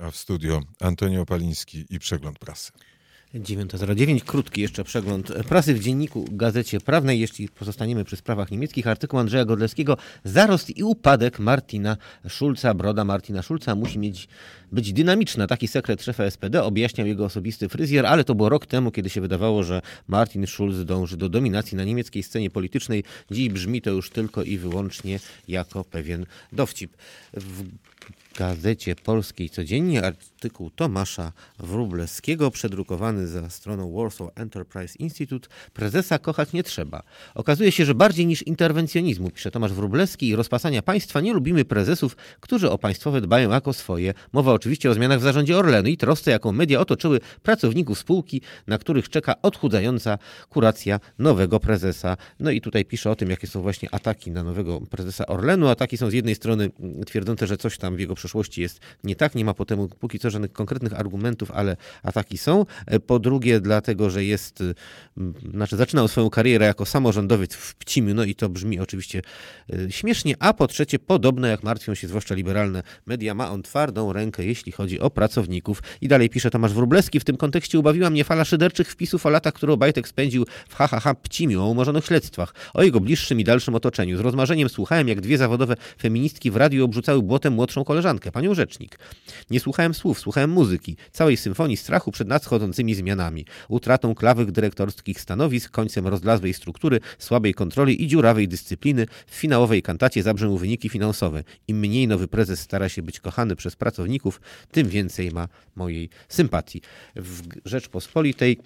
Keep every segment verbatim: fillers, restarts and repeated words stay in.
A w studio Antoni Opaliński i Przegląd Prasy. dziewiąta zero dziewięć, krótki jeszcze przegląd prasy w Dzienniku Gazecie Prawnej. Jeśli pozostaniemy przy sprawach niemieckich, artykuł Andrzeja Godlewskiego: zarost i upadek Martina Schulza. Broda Martina Schulza musi mieć, być dynamiczna. Taki sekret szefa S P D objaśniał jego osobisty fryzjer, ale to było rok temu, kiedy się wydawało, że Martin Schulz dąży do dominacji na niemieckiej scenie politycznej. Dziś brzmi to już tylko i wyłącznie jako pewien dowcip. W Gazecie Polskiej codziennie artykuł Tomasza Wróblewskiego, przedrukowany za stroną Warsaw Enterprise Institute: prezesa kochać nie trzeba. Okazuje się, że bardziej niż interwencjonizmu, pisze Tomasz Wróblewski, i rozpasania państwa nie lubimy prezesów, którzy o państwowe dbają jako swoje. Mowa oczywiście o zmianach w zarządzie Orlenu i trosce, jaką media otoczyły pracowników spółki, na których czeka odchudzająca kuracja nowego prezesa. No i tutaj pisze o tym, jakie są właśnie ataki na nowego prezesa Orlenu. Ataki są z jednej strony twierdzące, że coś tam w jego przeszłości jest nie tak, nie ma po temu póki co żadnych konkretnych argumentów, ale ataki są. Po drugie dlatego, że jest, znaczy zaczynał swoją karierę jako samorządowiec w Pcimiu, no i to brzmi oczywiście śmiesznie, a po trzecie, podobno jak martwią się zwłaszcza liberalne media, ma on twardą rękę, jeśli chodzi o pracowników. I dalej pisze Tomasz Wróblewski: w tym kontekście ubawiła mnie fala szyderczych wpisów o latach, które Obajtek spędził w ha ha ha Pcimiu, o umorzonych śledztwach, o jego bliższym i dalszym otoczeniu. Z rozmarzeniem słuchałem, jak dwie zawodowe feministki w radiu obrzucały błotem młodszą koleżankę, panią rzecznik. Nie słuchałem słów, słuchałem muzyki, całej symfonii strachu przed nadchodzącymi zmianami, utratą klawych dyrektorskich stanowisk, końcem rozlazłej struktury, słabej kontroli i dziurawej dyscypliny. W finałowej kantacie zabrzmią wyniki finansowe. Im mniej nowy prezes stara się być kochany przez pracowników, tym więcej ma mojej sympatii. W Rzeczpospolitej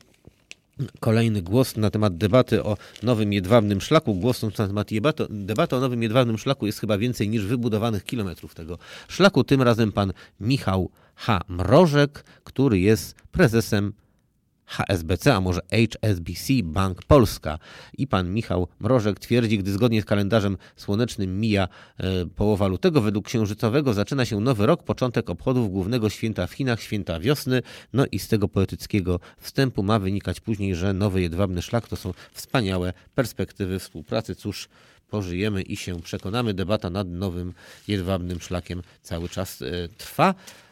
kolejny głos na temat debaty o nowym jedwabnym szlaku. Głosów na temat debaty o nowym jedwabnym szlaku jest chyba więcej niż wybudowanych kilometrów tego szlaku. Tym razem pan Michał H. Mrożek, który jest prezesem H S B C, a może H S B C Bank Polska. I pan Michał Mrożek twierdzi, gdy zgodnie z kalendarzem słonecznym mija e, połowa lutego, według księżycowego zaczyna się nowy rok, początek obchodów głównego święta w Chinach, święta wiosny. No i z tego poetyckiego wstępu ma wynikać później, że nowy jedwabny szlak to są wspaniałe perspektywy współpracy. Cóż, pożyjemy i się przekonamy. Debata nad nowym jedwabnym szlakiem cały czas e, trwa.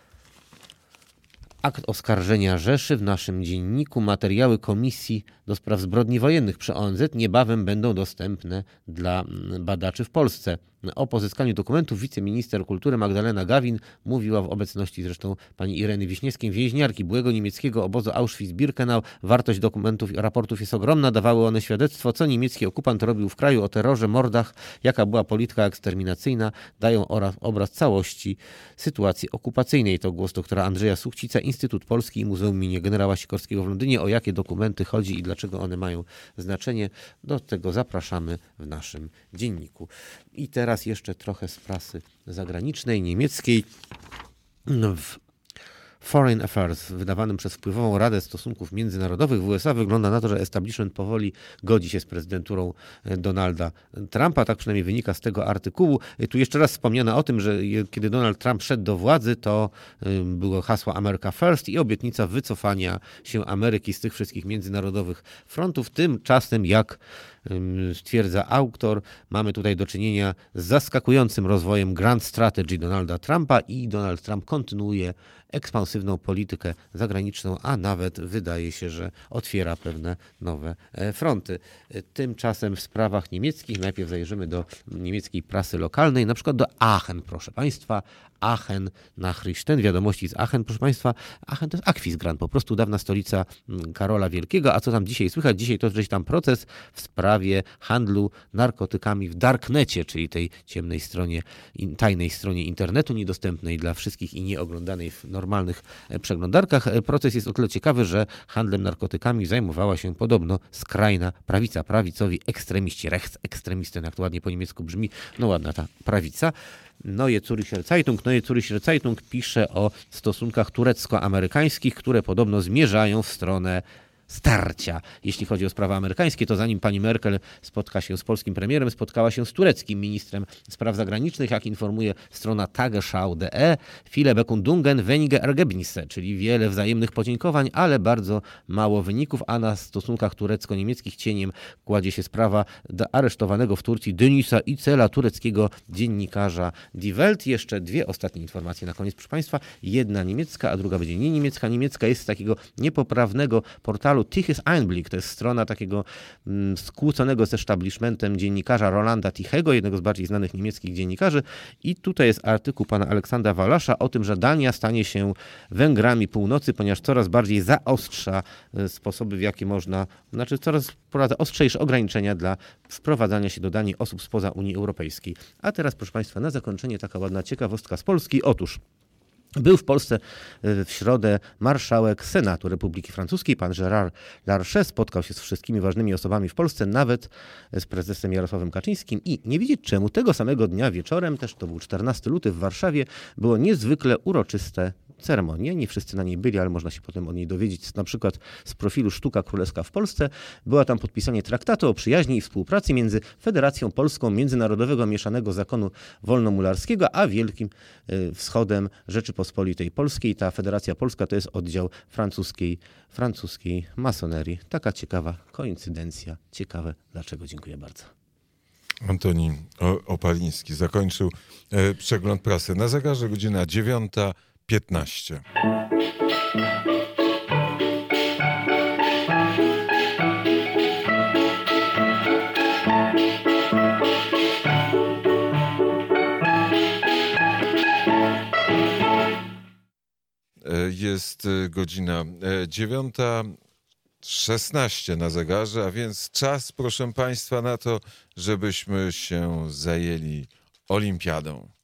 Akt oskarżenia Rzeszy w naszym dzienniku. Materiały Komisji do Spraw Zbrodni Wojennych przy O N Z niebawem będą dostępne dla badaczy w Polsce. O pozyskaniu dokumentów wiceminister kultury Magdalena Gawin mówiła w obecności zresztą pani Ireny Wiśniewskiej, więźniarki byłego niemieckiego obozu Auschwitz-Birkenau. Wartość dokumentów i raportów jest ogromna. Dawały one świadectwo, co niemiecki okupant robił w kraju, o terrorze, mordach, jaka była polityka eksterminacyjna. Dają oraz obraz całości sytuacji okupacyjnej. To głos doktora Andrzeja Suchcica, Instytut Polski i Muzeum im. Generała Sikorskiego w Londynie. O jakie dokumenty chodzi i dlaczego one mają znaczenie? Do tego zapraszamy w naszym dzienniku. I teraz jeszcze trochę z prasy zagranicznej, niemieckiej. W Foreign Affairs, wydawanym przez wpływową Radę Stosunków Międzynarodowych w U S A, wygląda na to, że establishment powoli godzi się z prezydenturą Donalda Trumpa. Tak przynajmniej wynika z tego artykułu. Tu jeszcze raz wspomniano o tym, że kiedy Donald Trump szedł do władzy, to było hasło America First i obietnica wycofania się Ameryki z tych wszystkich międzynarodowych frontów. Tymczasem, jak stwierdza autor, mamy tutaj do czynienia z zaskakującym rozwojem grand strategy Donalda Trumpa i Donald Trump kontynuuje ekspansywną politykę zagraniczną, a nawet wydaje się, że otwiera pewne nowe fronty. Tymczasem w sprawach niemieckich najpierw zajrzymy do niemieckiej prasy lokalnej, na przykład do Aachen, proszę Państwa. Aachen Nachrichten, wiadomości z Aachen, proszę Państwa. Aachen to jest Aquisgrán, po prostu dawna stolica Karola Wielkiego. A co tam dzisiaj słychać? Dzisiaj toczy się tam proces w sprawie handlu narkotykami w darknecie, czyli tej ciemnej stronie, tajnej stronie internetu, niedostępnej dla wszystkich i nieoglądanej w normalnych przeglądarkach. Proces jest o tyle ciekawy, że handlem narkotykami zajmowała się podobno skrajna prawica, prawicowi ekstremiści, rechtsekstremisten, jak to ładnie po niemiecku brzmi. No ładna ta prawica. Neue Zürcher Zeitung. Neue Zürcher Zeitung pisze o stosunkach turecko-amerykańskich, które podobno zmierzają w stronę starcia. Jeśli chodzi o sprawy amerykańskie, to zanim pani Merkel spotka się z polskim premierem, spotkała się z tureckim ministrem spraw zagranicznych, jak informuje strona Tagesschau kropka de, viele Bekundungen, wenige Ergebnisse, czyli wiele wzajemnych podziękowań, ale bardzo mało wyników, a na stosunkach turecko-niemieckich cieniem kładzie się sprawa do aresztowanego w Turcji Denisa Yücel'a, tureckiego dziennikarza Die Welt. Jeszcze dwie ostatnie informacje na koniec, proszę Państwa. Jedna niemiecka, a druga będzie nie niemiecka. Niemiecka jest z takiego niepoprawnego portalu Tichys Einblick. To jest strona takiego mm, skłóconego z establishmentem dziennikarza Rolanda Tichego, jednego z bardziej znanych niemieckich dziennikarzy. I tutaj jest artykuł pana Aleksandra Walasza o tym, że Dania stanie się Węgrami Północy, ponieważ coraz bardziej zaostrza sposoby, w jakie można, znaczy coraz wprowadza ostrzejsze ograniczenia dla wprowadzania się do Danii osób spoza Unii Europejskiej. A teraz, proszę Państwa, na zakończenie taka ładna ciekawostka z Polski. Otóż był w Polsce w środę marszałek Senatu Republiki Francuskiej, pan Gérard Larcher, spotkał się z wszystkimi ważnymi osobami w Polsce, nawet z prezesem Jarosławem Kaczyńskim i nie wiedzieć czemu, tego samego dnia wieczorem, też to był czternastego lutego w Warszawie, było niezwykle uroczyste ceremonie. Nie wszyscy na niej byli, ale można się potem o niej dowiedzieć, na przykład z profilu Sztuka Królewska w Polsce. Była tam podpisanie traktatu o przyjaźni i współpracy między Federacją Polską Międzynarodowego Mieszanego Zakonu Wolnomularskiego, a Wielkim Wschodem Rzeczypospolitej Polskiej. Ta Federacja Polska to jest oddział francuskiej, francuskiej masonerii. Taka ciekawa koincydencja. Ciekawe dlaczego. Dziękuję bardzo. Antoni Opaliński zakończył e, przegląd prasy. Na zegarze godzina dziewiąta piętnaście. Jest godzina dziewiąta szesnaście na zegarze, a więc czas, proszę Państwa, na to, żebyśmy się zajęli olimpiadą.